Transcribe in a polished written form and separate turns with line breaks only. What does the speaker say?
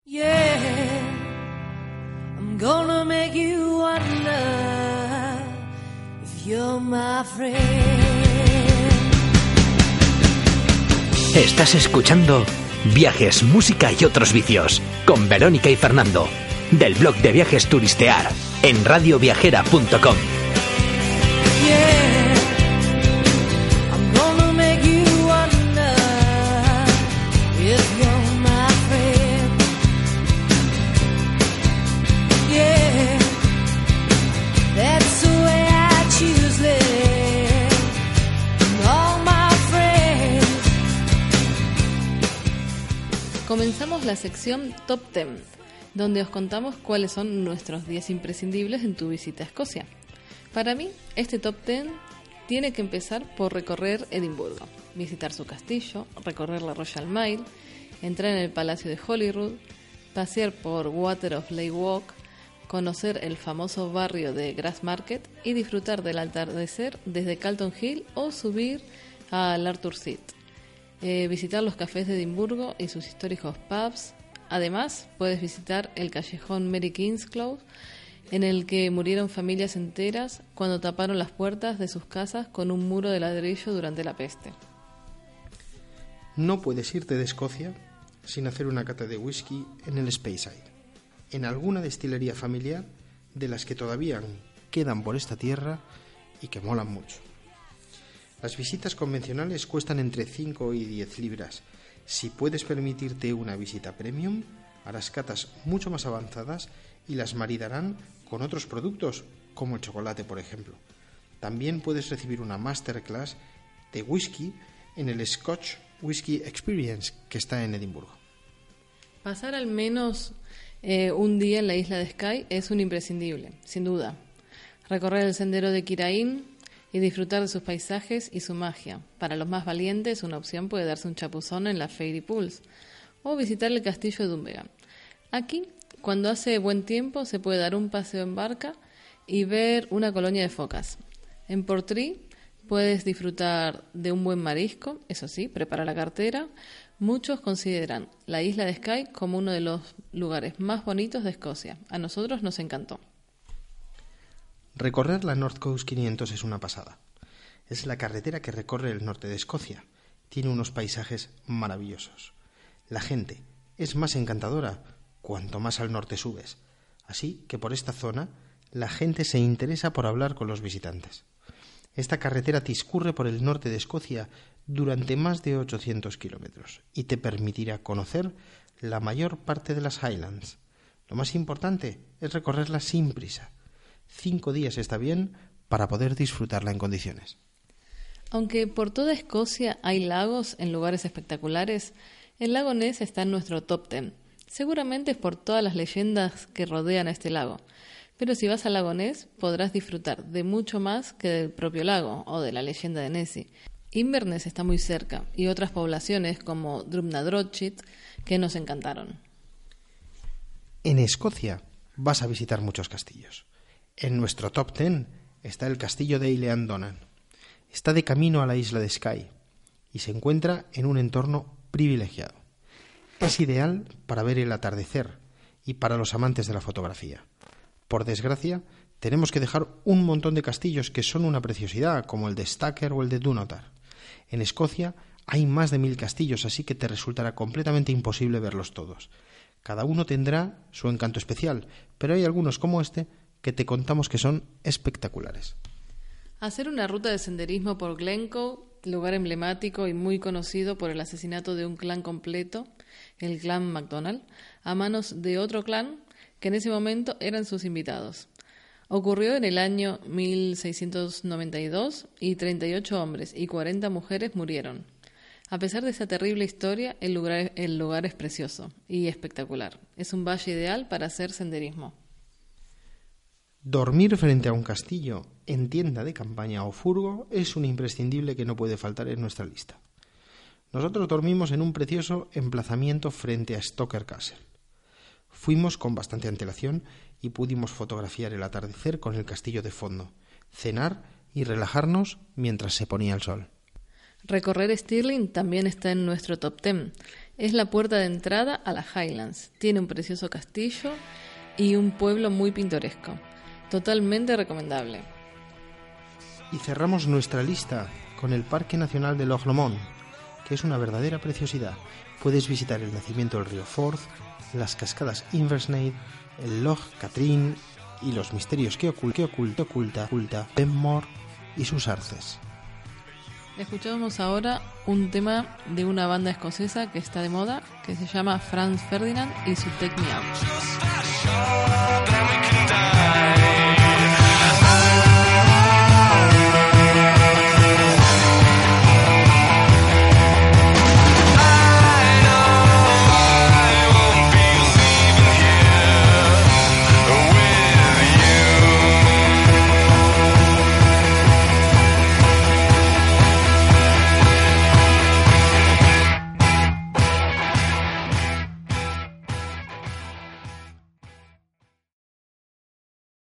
Yeah, I'm gonna make you wonder if you're my friend.
Estás escuchando Viajes, Música y Otros Vicios con Verónica y Fernando del blog de viajes Turistear en radioviajera.com.
Yeah, I'm gonna make you wonder if you're my friend. Yeah, that's the way I choose it. All my friends.
Comenzamos la sección Top 10, donde os contamos cuáles son nuestros 10 imprescindibles en tu visita a Escocia. Para mí, este Top 10 tiene que empezar por recorrer Edimburgo, visitar su castillo, recorrer la Royal Mile, entrar en el Palacio de Holyrood, pasear por Water of Lake Walk, conocer el famoso barrio de Grassmarket y disfrutar del atardecer desde Calton Hill o subir al Arthur Seat. Visitar los cafés de Edimburgo y sus históricos pubs. Además, puedes visitar el callejón Mary Kingsclose, en el que murieron familias enteras cuando taparon las puertas de sus casas con un muro de ladrillo durante la peste.
No puedes irte de Escocia sin hacer una cata de whisky en el Speyside, en alguna destilería familiar de las que todavía quedan por esta tierra y que molan mucho. Las visitas convencionales cuestan entre 5 y 10 libras. Si puedes permitirte una visita premium, harás catas mucho más avanzadas y las maridarán con otros productos, como el chocolate, por ejemplo. También puedes recibir una masterclass de whisky en el Scotch Whisky Experience, que está en Edimburgo.
Pasar al menos un día en la isla de Skye es un imprescindible, sin duda. Recorrer el sendero de Kirain y disfrutar de sus paisajes y su magia. Para los más valientes, una opción puede darse un chapuzón en la Fairy Pools o visitar el castillo de Dunvegan. Aquí, cuando hace buen tiempo, se puede dar un paseo en barca y ver una colonia de focas. En Portree puedes disfrutar de un buen marisco, eso sí, prepara la cartera. Muchos consideran la isla de Skye como uno de los lugares más bonitos de Escocia. A nosotros nos encantó.
Recorrer la North Coast 500 es una pasada. Es la carretera que recorre el norte de Escocia. Tiene unos paisajes maravillosos. La gente es más encantadora cuanto más al norte subes. Así que por esta zona la gente se interesa por hablar con los visitantes. Esta carretera discurre por el norte de Escocia durante más de 800 kilómetros y te permitirá conocer la mayor parte de las Highlands. Lo más importante es recorrerla sin prisa. 5 días está bien para poder disfrutarla en condiciones.
Aunque por toda Escocia hay lagos en lugares espectaculares, el lago Ness está en nuestro top 10. Seguramente es por todas las leyendas que rodean a este lago. Pero si vas al lago Ness podrás disfrutar de mucho más que del propio lago o de la leyenda de Nessie. Inverness está muy cerca y otras poblaciones como Drumnadrochit que nos encantaron.
En Escocia vas a visitar muchos castillos. En nuestro top 10 está el castillo de Eilean Donan. Está de camino a la isla de Skye y se encuentra en un entorno privilegiado. Es ideal para ver el atardecer y para los amantes de la fotografía. Por desgracia, tenemos que dejar un montón de castillos que son una preciosidad, como el de Stacker o el de Dunotar. En Escocia hay más de 1000 castillos, así que te resultará completamente imposible verlos todos. Cada uno tendrá su encanto especial, pero hay algunos como este que te contamos que son espectaculares.
Hacer una ruta de senderismo por Glencoe, lugar emblemático y muy conocido por el asesinato de un clan completo, el clan MacDonald, a manos de otro clan que en ese momento eran sus invitados. Ocurrió en el año 1692 y 38 hombres y 40 mujeres murieron. A pesar de esa terrible historia, el lugar es precioso y espectacular. Es un valle ideal para hacer senderismo.
Dormir frente a un castillo, en tienda de campaña o furgo es un imprescindible que no puede faltar en nuestra lista. Nosotros dormimos en un precioso emplazamiento frente a Stoker Castle. Fuimos con bastante antelación y pudimos fotografiar el atardecer con el castillo de fondo, cenar y relajarnos mientras se ponía el sol.
Recorrer Stirling también está en nuestro top 10. Es la puerta de entrada a las Highlands. Tiene un precioso castillo y un pueblo muy pintoresco. Totalmente recomendable.
Y cerramos nuestra lista con el Parque Nacional de Loch Lomond, que es una verdadera preciosidad. Puedes visitar el nacimiento del río Forth, las cascadas Inversnaid, el Loch Katrine y los misterios que oculta Benmore y sus arces.
Escuchamos ahora un tema de una banda escocesa que está de moda, que se llama Franz Ferdinand y su Take Me Out.